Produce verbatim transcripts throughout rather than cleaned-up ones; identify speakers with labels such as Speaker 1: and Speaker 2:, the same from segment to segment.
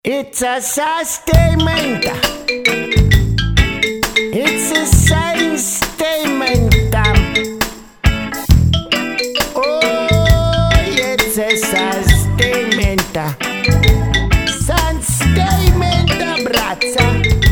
Speaker 1: It's a sustainment. It's a science statement. Oh, it's a sustainment. Sustainment, brața.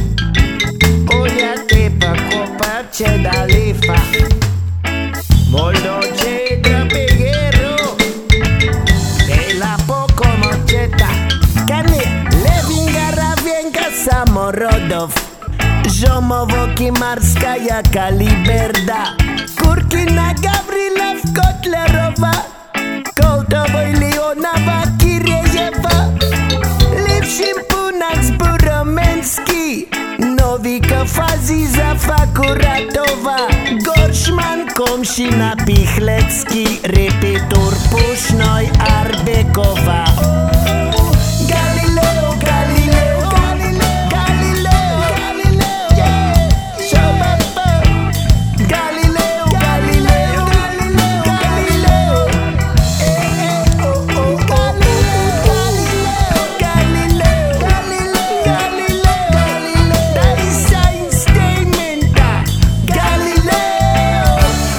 Speaker 1: Uite pe copa ce da lifa. Moldo ce da peghero. De la poco moceta. Cane, Levinga, Ravenka, Samorodov. Jomovoki, Marskaya, Kaliberda. Kurkina, Gavrilov, Kotlerova. Koltovoi, Leonava, Kireyeva. Lipshim, Punax, Buromenski. Novika, Faziza, Fakuratova. Gorshman, Komshina, Pichlecki. Repetor, Pushnoi, Arbekova. Galileo, Galileo, Galileo, Galileo, Galileo, yeah. Shababa. Galileo, Galileo, Galileo, Galileo. Eh, eh, oh, oh, Galileo, Galileo, Galileo, Galileo, Galileo. That is science statement. Galileo.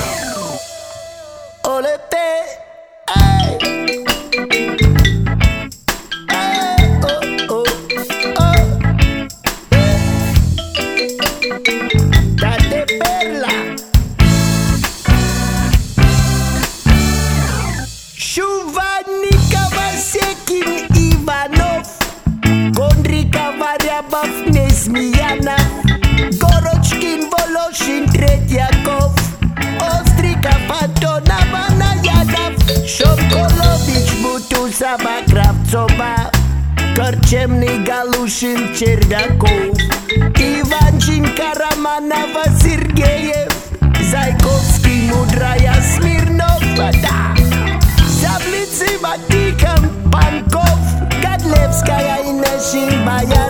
Speaker 1: Olete, ay. Date perla. Shuvanika Vasekin Ivanov. Konrika Variabov Nesmiana. Gorochkin Voloshin Tretyakov. Ostrika Fatona Vanayadov. Shokolovic Butuzava Kravtsova. Korchemny Galushin Cherdakov. Ivanchin Karamanova Sergeyev. Zaykovsky Mudraya Smirnova. Da. Sablitsy Vatikan Pankov. Gadlevskaya Ineshin Bayan.